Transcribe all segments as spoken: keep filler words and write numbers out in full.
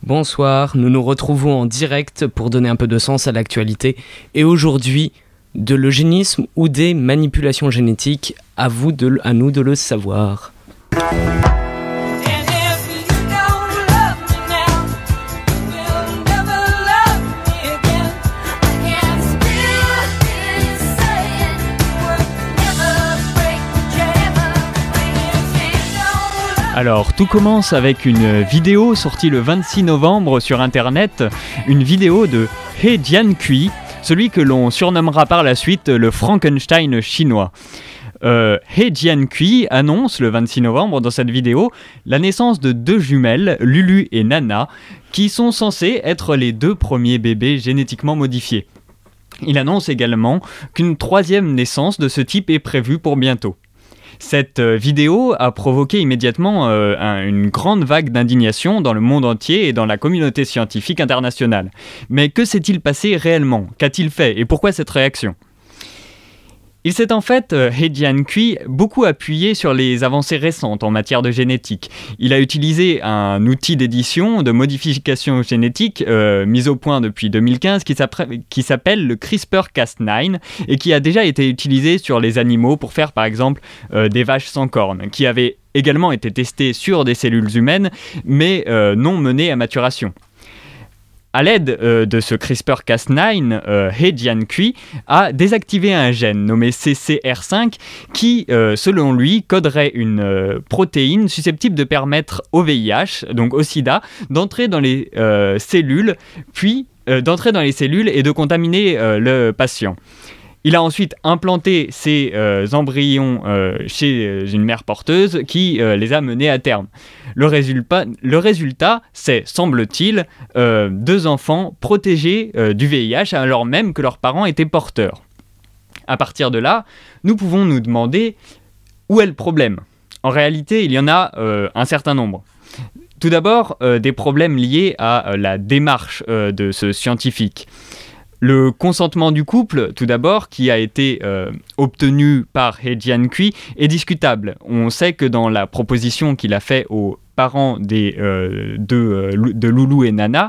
Bonsoir, nous nous retrouvons en direct pour donner un peu de sens à l'actualité. Et aujourd'hui, de l'eugénisme ou des manipulations génétiques, à, vous de, à nous de le savoir. Alors, tout commence avec une vidéo sortie le vingt-six novembre sur internet, une vidéo de He Jiankui, celui que l'on surnommera par la suite le Frankenstein chinois. Euh, He Jiankui annonce le vingt-six novembre dans cette vidéo la naissance de deux jumelles, Lulu et Nana, qui sont censées être les deux premiers bébés génétiquement modifiés. Il annonce également qu'une troisième naissance de ce type est prévue pour bientôt. Cette vidéo a provoqué immédiatement euh, un, une grande vague d'indignation dans le monde entier et dans la communauté scientifique internationale. Mais que s'est-il passé réellement ? Qu'a-t-il fait ? Et pourquoi cette réaction ? Il s'est en fait, euh, He Jiankui, beaucoup appuyé sur les avancées récentes en matière de génétique. Il a utilisé un outil d'édition, de modification génétique, euh, mis au point depuis deux mille quinze, qui, qui s'appelle le CRISPR Cas neuf et qui a déjà été utilisé sur les animaux pour faire par exemple euh, des vaches sans cornes, qui avaient également été testées sur des cellules humaines, mais euh, non menées à maturation. À l'aide euh, de ce CRISPR Cas neuf, euh, He Jiankui a désactivé un gène nommé C C R cinq qui, euh, selon lui, coderait une euh, protéine susceptible de permettre au V I H, donc au sida, d'entrer dans les euh, cellules, puis euh, d'entrer dans les cellules et de contaminer euh, le patient. Il a ensuite implanté ces euh, embryons euh, chez une mère porteuse qui euh, les a menés à terme. Le résultat, le résultat c'est, semble-t-il, euh, deux enfants protégés euh, du V I H alors même que leurs parents étaient porteurs. À partir de là, nous pouvons nous demander où est le problème. En réalité, il y en a euh, un certain nombre. Tout d'abord, euh, des problèmes liés à euh, la démarche euh, de ce scientifique. Le consentement du couple, tout d'abord, qui a été euh, obtenu par He Jiankui, est discutable. On sait que dans la proposition qu'il a faite aux parents des, euh, de, euh, de Loulou et Nana,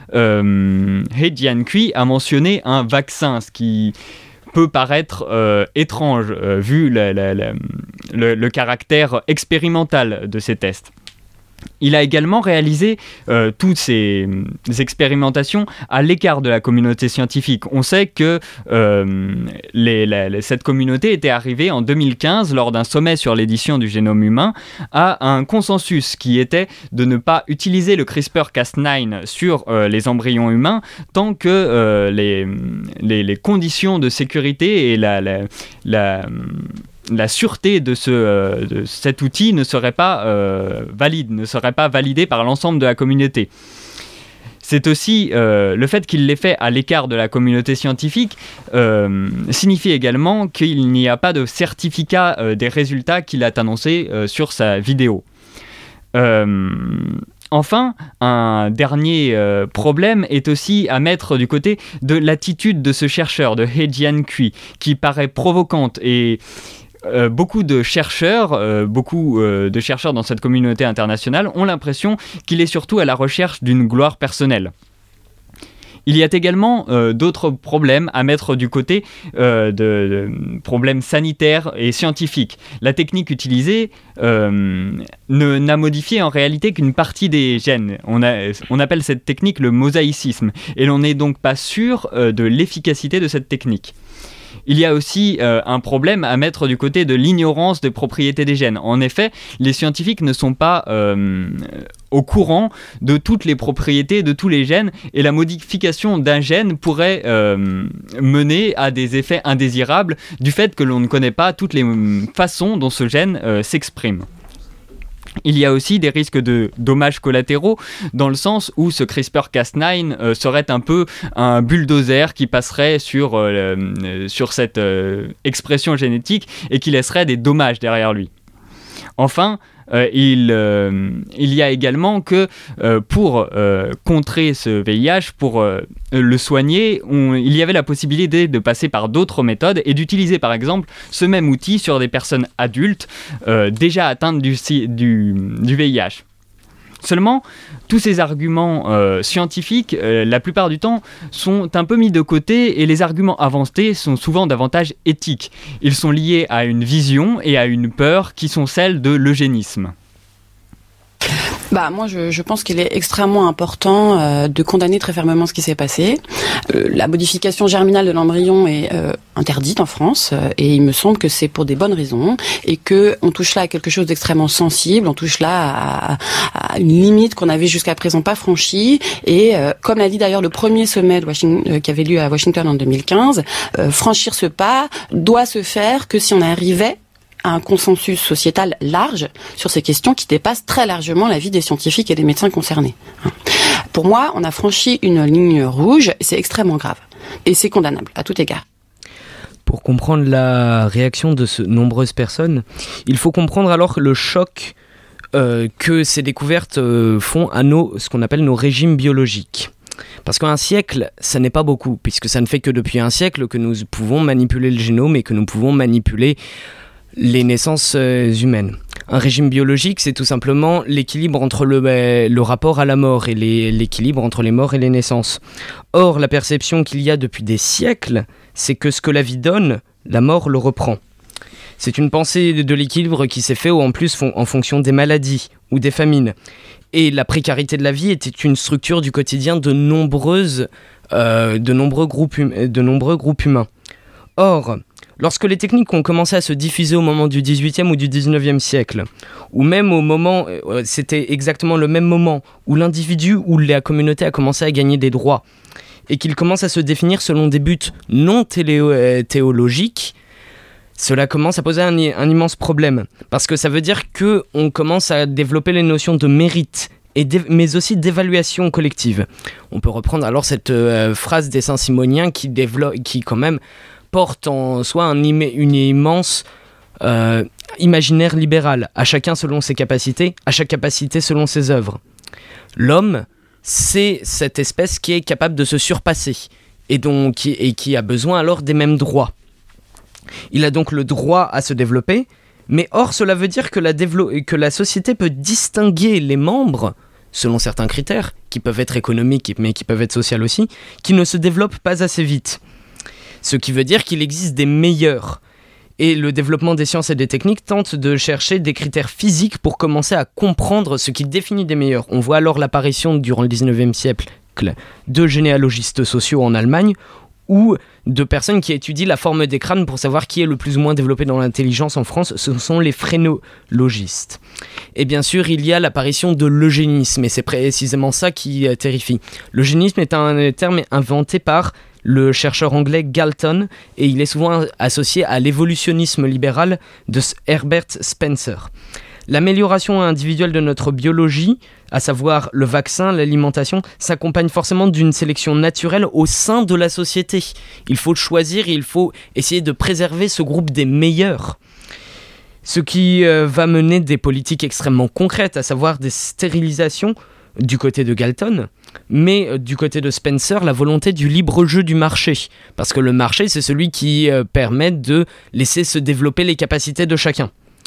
euh, He Jiankui a mentionné un vaccin, ce qui peut paraître euh, étrange, euh, vu la, la, la, le, le caractère expérimental de ces tests. Il a également réalisé euh, toutes ces, ces expérimentations à l'écart de la communauté scientifique. On sait que euh, les, la, cette communauté était arrivée en deux mille quinze, lors d'un sommet sur l'édition du génome humain, à un consensus qui était de ne pas utiliser le CRISPR Cas neuf sur euh, les embryons humains tant que euh, les, les, les conditions de sécurité et la... la, la la sûreté de, ce, euh, de cet outil ne serait pas euh, valide, ne serait pas validée par l'ensemble de la communauté. C'est aussi euh, le fait qu'il l'ait fait à l'écart de la communauté scientifique euh, signifie également qu'il n'y a pas de certificat euh, des résultats qu'il a annoncés euh, sur sa vidéo. Euh, Enfin, un dernier euh, problème est aussi à mettre du côté de l'attitude de ce chercheur, de He Jiankui, qui paraît provocante et Euh, beaucoup de chercheurs, euh, beaucoup euh, de chercheurs dans cette communauté internationale ont l'impression qu'il est surtout à la recherche d'une gloire personnelle. Il y a également euh, d'autres problèmes à mettre du côté euh, de, de problèmes sanitaires et scientifiques. La technique utilisée euh, ne, n'a modifié en réalité qu'une partie des gènes. On, a, on appelle cette technique le mosaïcisme et l'on n'est donc pas sûr euh, de l'efficacité de cette technique. Il y a aussi euh, un problème à mettre du côté de l'ignorance des propriétés des gènes. En effet, les scientifiques ne sont pas euh, au courant de toutes les propriétés de tous les gènes et la modification d'un gène pourrait euh, mener à des effets indésirables du fait que l'on ne connaît pas toutes les façons dont ce gène euh, s'exprime. Il y a aussi des risques de dommages collatéraux dans le sens où ce CRISPR Cas neuf euh, serait un peu un bulldozer qui passerait sur, euh, euh, sur cette euh, expression génétique et qui laisserait des dommages derrière lui. Enfin, euh, il, euh, il y a également que euh, pour euh, contrer ce V I H, pour euh, le soigner, on, il y avait la possibilité de passer par d'autres méthodes et d'utiliser par exemple ce même outil sur des personnes adultes euh, déjà atteintes du, du, du V I H. Seulement, tous ces arguments euh, scientifiques, euh, la plupart du temps, sont un peu mis de côté et les arguments avancés sont souvent davantage éthiques. Ils sont liés à une vision et à une peur qui sont celles de l'eugénisme. Bah moi je, je pense qu'il est extrêmement important euh, de condamner très fermement ce qui s'est passé. Euh, la modification germinale de l'embryon est euh, interdite en France euh, et il me semble que c'est pour des bonnes raisons et que on touche là à quelque chose d'extrêmement sensible, on touche là à, à une limite qu'on avait jusqu'à présent pas franchie et euh, comme l'a dit d'ailleurs le premier sommet de Washington, euh, qui avait lieu à Washington en deux mille quinze, euh, franchir ce pas doit se faire que si on arrivait à un consensus sociétal large sur ces questions qui dépassent très largement l'avis des scientifiques et des médecins concernés. Pour moi, on a franchi une ligne rouge et c'est extrêmement grave. Et c'est condamnable, à tout égard. Pour comprendre la réaction de ce, nombreuses personnes, il faut comprendre alors le choc euh, que ces découvertes euh, font à nos, ce qu'on appelle nos régimes biologiques. Parce qu'un siècle, ça n'est pas beaucoup, puisque ça ne fait que depuis un siècle que nous pouvons manipuler le génome et que nous pouvons manipuler les naissances euh, humaines. Un régime biologique, c'est tout simplement l'équilibre entre le, euh, le rapport à la mort et les, l'équilibre entre les morts et les naissances. Or, la perception qu'il y a depuis des siècles, c'est que ce que la vie donne, la mort le reprend. C'est une pensée de, de l'équilibre qui s'est fait en plus fon- en fonction des maladies ou des famines. Et la précarité de la vie était une structure du quotidien de, nombreuses, euh, de, nombreux, groupes hum- de nombreux groupes humains. Or, lorsque les techniques ont commencé à se diffuser au moment du dix-huitième ou du dix-neuvième siècle, ou même au moment, euh, c'était exactement le même moment où l'individu ou la communauté a commencé à gagner des droits, et qu'il commence à se définir selon des buts non téléo- euh, théologiques, cela commence à poser un, un immense problème, parce que ça veut dire qu'on commence à développer les notions de mérite, et mais aussi d'évaluation collective. On peut reprendre alors cette euh, phrase des Saint-Simoniens qui, développe, qui quand même porte en soi un im- une immense euh, imaginaire libéral, à chacun selon ses capacités, à chaque capacité selon ses œuvres. L'homme, c'est cette espèce qui est capable de se surpasser, et, donc, qui, et qui a besoin alors des mêmes droits. Il a donc le droit à se développer, mais or cela veut dire que la, dévelop- que la société peut distinguer les membres, selon certains critères, qui peuvent être économiques mais qui peuvent être sociaux aussi, qui ne se développent pas assez vite. Ce qui veut dire qu'il existe des meilleurs. Et le développement des sciences et des techniques tente de chercher des critères physiques pour commencer à comprendre ce qui définit des meilleurs. On voit alors l'apparition, durant le dix-neuvième siècle, de généalogistes sociaux en Allemagne, ou de personnes qui étudient la forme des crânes pour savoir qui est le plus ou moins développé dans l'intelligence en France. Ce sont les phrénologistes. Et bien sûr, il y a l'apparition de l'eugénisme, et c'est précisément ça qui euh, terrifie. L'eugénisme est un terme inventé par le chercheur anglais Galton, et il est souvent associé à l'évolutionnisme libéral de Herbert Spencer. L'amélioration individuelle de notre biologie, à savoir le vaccin, l'alimentation, s'accompagne forcément d'une sélection naturelle au sein de la société. Il faut choisir, il faut essayer de préserver ce groupe des meilleurs. Ce qui euh, va mener des politiques extrêmement concrètes, à savoir des stérilisations du côté de Galton, mais euh, du côté de Spencer, la volonté du libre jeu du marché. Parce que le marché, c'est celui qui euh, permet de laisser se développer les capacités de chacun.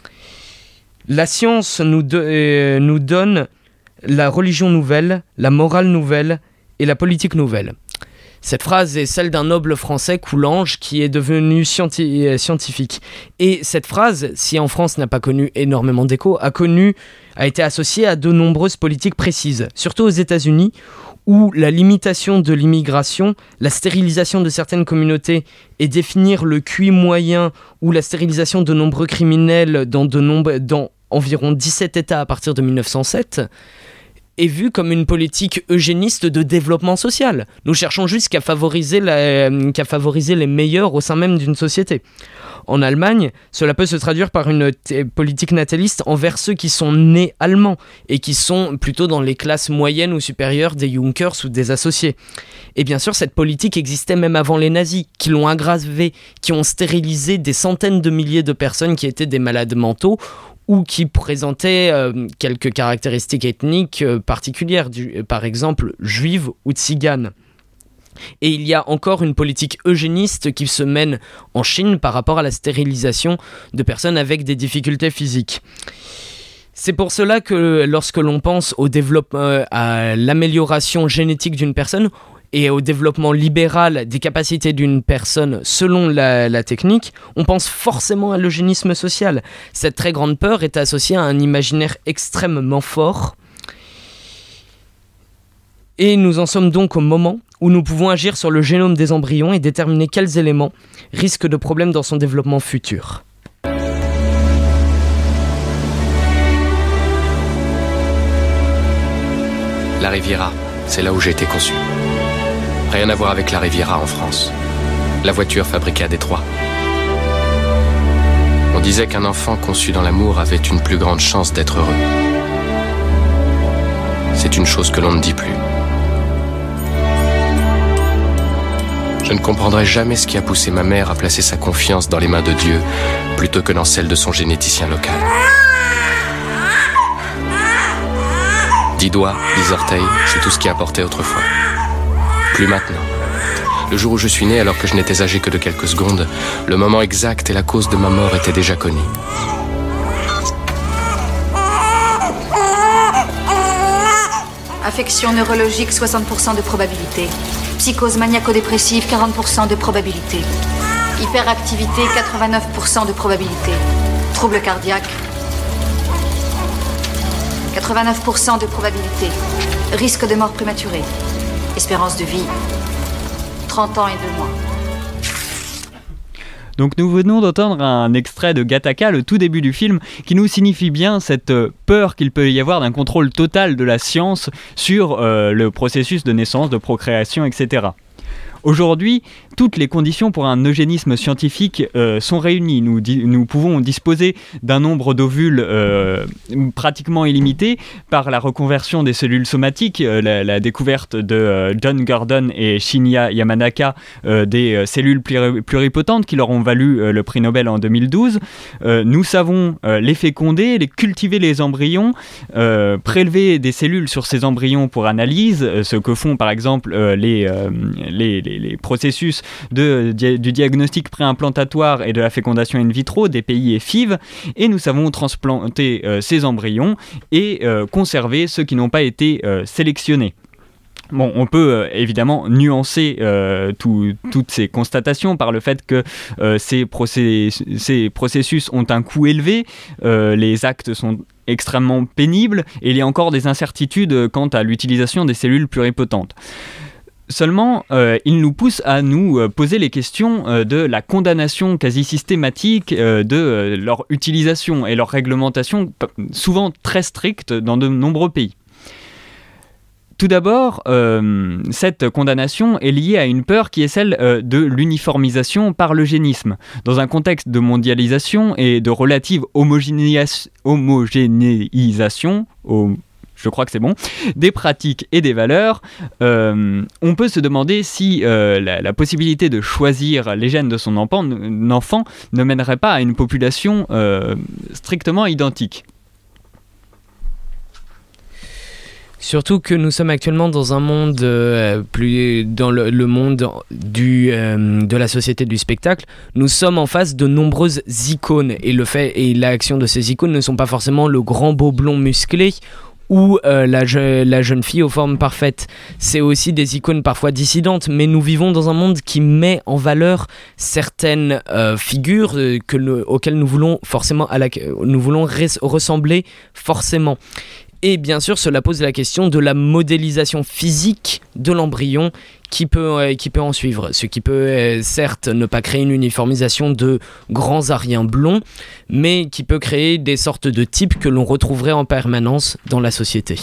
La science nous, de, euh, nous donne la religion nouvelle, la morale nouvelle et la politique nouvelle. Cette phrase est celle d'un noble français, Coulanges, qui est devenu scienti- scientifique. Et cette phrase, si en France n'a pas connu énormément d'écho, a, connu, a été associée à de nombreuses politiques précises, surtout aux États-Unis, où la limitation de l'immigration, la stérilisation de certaines communautés et définir le Q I moyen ou la stérilisation de nombreux criminels dans, de nombre, dans environ dix-sept États à partir de mille neuf cent sept est vu comme une politique eugéniste de développement social. Nous cherchons juste qu'à favoriser, la, qu'à favoriser les meilleurs au sein même d'une société. En Allemagne, cela peut se traduire par une t- politique nataliste envers ceux qui sont nés allemands et qui sont plutôt dans les classes moyennes ou supérieures des Junkers ou des associés. Et bien sûr, cette politique existait même avant les nazis, qui l'ont aggravée, qui ont stérilisé des centaines de milliers de personnes qui étaient des malades mentaux ou qui présentaient euh, quelques caractéristiques ethniques euh, particulières, du, euh, par exemple juives ou tziganes. Et il y a encore une politique eugéniste qui se mène en Chine par rapport à la stérilisation de personnes avec des difficultés physiques. C'est pour cela que lorsque l'on pense au développement, à l'amélioration génétique d'une personne et au développement libéral des capacités d'une personne selon la, la technique, on pense forcément à l'eugénisme social. Cette très grande peur est associée à un imaginaire extrêmement fort. Et nous en sommes donc au moment où nous pouvons agir sur le génome des embryons et déterminer quels éléments risquent de problèmes dans son développement futur. La Riviera, c'est là où j'ai été conçu. Rien à voir avec la Riviera en France. La voiture fabriquée à Détroit. On disait qu'un enfant conçu dans l'amour avait une plus grande chance d'être heureux. C'est une chose que l'on ne dit plus. Je ne comprendrai jamais ce qui a poussé ma mère à placer sa confiance dans les mains de Dieu plutôt que dans celles de son généticien local. Dix doigts, dix orteils, c'est tout ce qui importait autrefois. Plus maintenant. Le jour où je suis né, alors que je n'étais âgé que de quelques secondes, le moment exact et la cause de ma mort étaient déjà connus. Affection neurologique, soixante pour cent de probabilité. Psychose maniaco-dépressive, quarante pour cent de probabilité. Hyperactivité, quatre-vingt-neuf pour cent de probabilité. Trouble cardiaque, quatre-vingt-neuf pour cent de probabilité. Risque de mort prématurée. Espérance de vie, trente ans et deux mois. Donc nous venons d'entendre un extrait de Gattaca, le tout début du film, qui nous signifie bien cette peur qu'il peut y avoir d'un contrôle total de la science sur euh, le processus de naissance, de procréation, et cetera. Aujourd'hui, toutes les conditions pour un eugénisme scientifique euh, sont réunies. Nous, di- nous pouvons disposer d'un nombre d'ovules euh, pratiquement illimité par la reconversion des cellules somatiques, euh, la, la découverte de euh, John Gurdon et Shinya Yamanaka euh, des euh, cellules pluri- pluripotentes qui leur ont valu euh, le prix Nobel en deux mille douze. Euh, nous savons euh, les féconder, les cultiver les embryons, euh, prélever des cellules sur ces embryons pour analyse, euh, ce que font par exemple euh, les, euh, les, les les processus de, du diagnostic préimplantatoire et de la fécondation in vitro, des P I et F I V, et nous savons transplanter euh, ces embryons et euh, conserver ceux qui n'ont pas été euh, sélectionnés. Bon, on peut euh, évidemment nuancer euh, tout, toutes ces constatations par le fait que euh, ces, procé- ces processus ont un coût élevé, euh, les actes sont extrêmement pénibles, et il y a encore des incertitudes quant à l'utilisation des cellules pluripotentes. Seulement, euh, il nous pousse à nous euh, poser les questions euh, de la condamnation quasi systématique euh, de euh, leur utilisation et leur réglementation, p- souvent très stricte dans de nombreux pays. Tout d'abord, euh, cette condamnation est liée à une peur qui est celle euh, de l'uniformisation par l'eugénisme. Dans un contexte de mondialisation et de relative homogénéis- homogénéisation, au je crois que c'est bon, des pratiques et des valeurs, euh, on peut se demander si euh, la, la possibilité de choisir les gènes de son enfant, enfant ne mènerait pas à une population euh, strictement identique. Surtout que nous sommes actuellement dans un monde euh, plus dans le, le monde du euh, de la société du spectacle. Nous sommes en face de nombreuses icônes et le fait et l'action de ces icônes ne sont pas forcément le grand beau blond musclé ou euh, la, je, la jeune fille aux formes parfaites. C'est aussi des icônes parfois dissidentes, mais nous vivons dans un monde qui met en valeur certaines euh, figures euh, que le, auxquelles nous voulons forcément à la, nous voulons res, ressembler forcément. Et bien sûr, cela pose la question de la modélisation physique de l'embryon qui peut, euh, qui peut en suivre. Ce qui peut euh, certes ne pas créer une uniformisation de grands ariens blonds, mais qui peut créer des sortes de types que l'on retrouverait en permanence dans la société.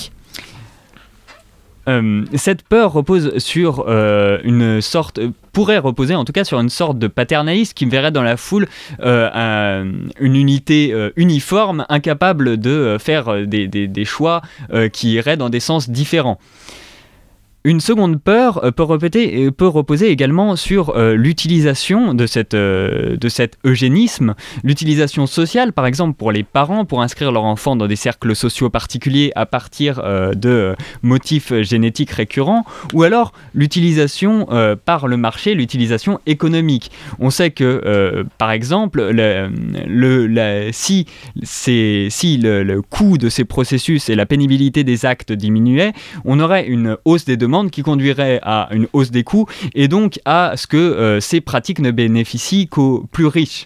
Euh, cette peur repose sur euh, une sorte, pourrait reposer en tout cas sur une sorte de paternalisme qui verrait dans la foule euh, un, une unité euh, uniforme, incapable de faire des, des, des choix euh, qui iraient dans des sens différents. Une seconde peur euh, peut, répéter, peut reposer également sur euh, l'utilisation de, cette, euh, de cet eugénisme, l'utilisation sociale, par exemple pour les parents, pour inscrire leur enfant dans des cercles sociaux particuliers à partir euh, de euh, motifs génétiques récurrents, ou alors l'utilisation euh, par le marché, l'utilisation économique. On sait que, euh, par exemple, le, le, la, si, c'est, si le, le coût de ces processus et la pénibilité des actes diminuait, on aurait une hausse des demandes qui conduirait à une hausse des coûts et donc à ce que euh, ces pratiques ne bénéficient qu'aux plus riches.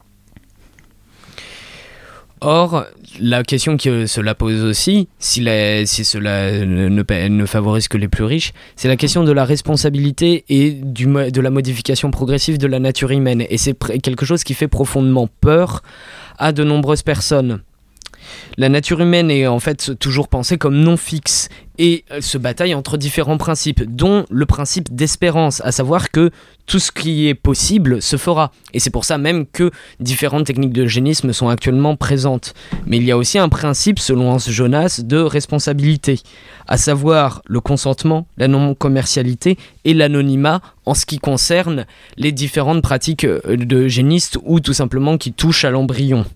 Or, la question que cela pose aussi, si, la, si cela ne, ne favorise que les plus riches, c'est la question de la responsabilité et du, de la modification progressive de la nature humaine. Et c'est pr- quelque chose qui fait profondément peur à de nombreuses personnes. La nature humaine est en fait toujours pensée comme non fixe et se bataille entre différents principes, dont le principe d'espérance, à savoir que tout ce qui est possible se fera. Et c'est pour ça même que différentes techniques d'eugénisme sont actuellement présentes. Mais il y a aussi un principe, selon Hans Jonas, de responsabilité, à savoir le consentement, la non-commercialité et l'anonymat en ce qui concerne les différentes pratiques d'eugénistes ou tout simplement qui touchent à l'embryon.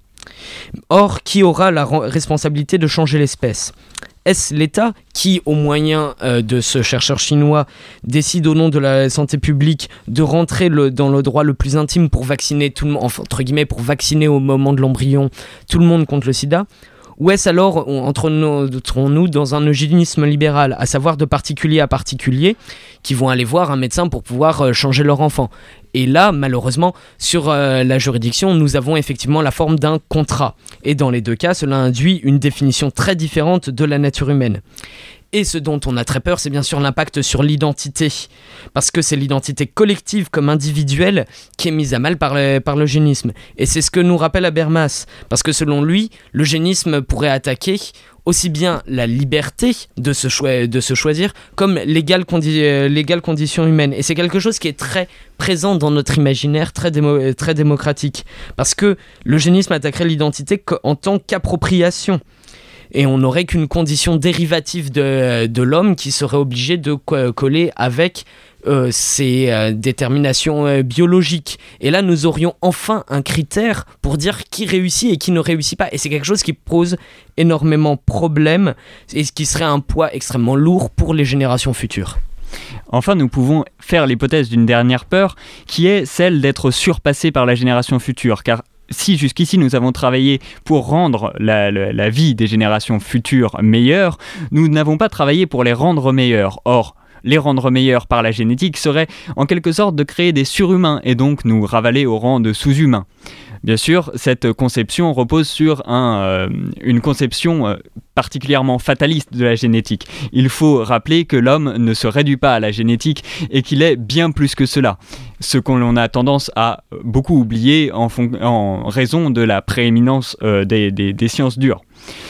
Or, qui aura la responsabilité de changer l'espèce ? Est-ce l'État qui, au moyen euh, de ce chercheur chinois, décide au nom de la santé publique de rentrer le, dans le droit le plus intime pour vacciner tout le monde, entre guillemets, pour vacciner au moment de l'embryon tout le monde contre le sida ? Ou est-ce alors, entrons-nous dans un eugénisme libéral, à savoir de particulier à particulier, qui vont aller voir un médecin pour pouvoir euh, changer leur enfant ? Et là, malheureusement, sur euh, la juridiction, nous avons effectivement la forme d'un contrat. Et dans les deux cas, cela induit une définition très différente de la nature humaine. Et ce dont on a très peur, c'est bien sûr l'impact sur l'identité. Parce que c'est l'identité collective comme individuelle qui est mise à mal par, le, par l'eugénisme. Et c'est ce que nous rappelle Habermas. Parce que selon lui, l'eugénisme pourrait attaquer aussi bien la liberté de se, choi- de se choisir comme l'égale, condi- euh, l'égale condition humaine. Et c'est quelque chose qui est très présent dans notre imaginaire, très, démo- très démocratique. Parce que l'eugénisme attaquerait l'identité en tant qu'appropriation. Et on n'aurait qu'une condition dérivative de, de l'homme qui serait obligé de co- coller avec euh, ses euh, déterminations euh, biologiques. Et là, nous aurions enfin un critère pour dire qui réussit et qui ne réussit pas. Et c'est quelque chose qui pose énormément de problèmes et qui serait un poids extrêmement lourd pour les générations futures. Enfin, nous pouvons faire l'hypothèse d'une dernière peur, qui est celle d'être surpassé par la génération future, car si jusqu'ici nous avons travaillé pour rendre la, la, la vie des générations futures meilleure, nous n'avons pas travaillé pour les rendre meilleures. Or, les rendre meilleurs par la génétique serait en quelque sorte de créer des surhumains et donc nous ravaler au rang de sous-humains. Bien sûr, cette conception repose sur un, euh, une conception euh, particulièrement fataliste de la génétique. Il faut rappeler que l'homme ne se réduit pas à la génétique et qu'il est bien plus que cela. Ce qu'on a tendance à beaucoup oublier en, fon- en raison de la prééminence euh, des, des, des sciences dures.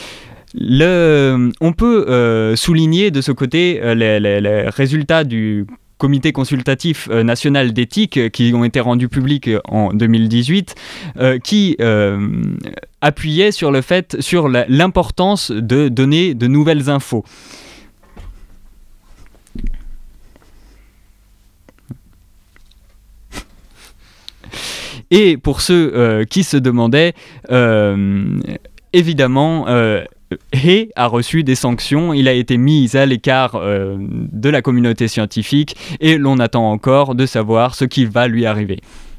Le, on peut euh, souligner de ce côté euh, les, les, les résultats du Comité consultatif euh, national d'éthique euh, qui ont été rendus publics euh, en deux mille dix-huit, euh, qui euh, appuyaient sur le fait, sur la, l'importance de donner de nouvelles infos. Et pour ceux euh, qui se demandaient, euh, évidemment, euh, He a reçu des sanctions, il a été mis à l'écart euh, de la communauté scientifique et l'on attend encore de savoir ce qui va lui arriver.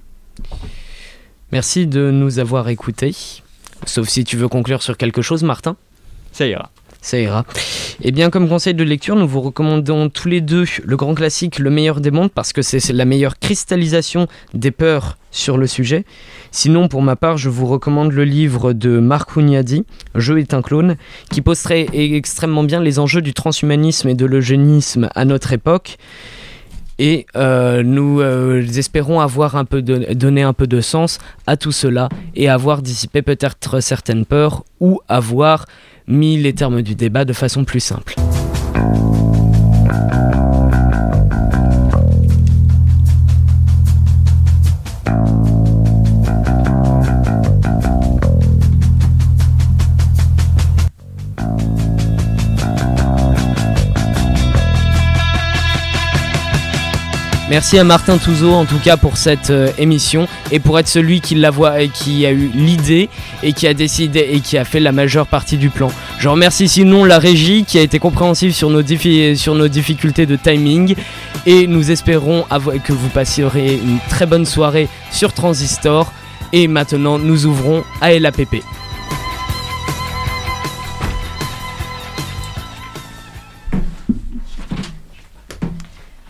Merci de nous avoir écoutés, sauf si tu veux conclure sur quelque chose, Martin. Ça ira. Ça ira. Et bien, comme conseil de lecture, nous vous recommandons tous les deux le grand classique Le meilleur des mondes, parce que c'est, c'est la meilleure cristallisation des peurs sur le sujet. Sinon, pour ma part, je vous recommande le livre de Marc Hunyadi, Jeu est un clone, qui poserait extrêmement bien les enjeux du transhumanisme et de l'eugénisme à notre époque. Et euh, nous euh, espérons avoir un peu de, donné un peu de sens à tout cela et avoir dissipé peut-être certaines peurs ou avoir mis les termes du débat de façon plus simple. Merci à Martin Touzeau en tout cas pour cette euh, émission et pour être celui qui la voit et qui a eu l'idée et qui a décidé et qui a fait la majeure partie du plan. Je remercie sinon la régie qui a été compréhensive sur nos, défi- sur nos difficultés de timing et nous espérons avo- que vous passerez une très bonne soirée sur Transistor et maintenant nous ouvrons A L A P P.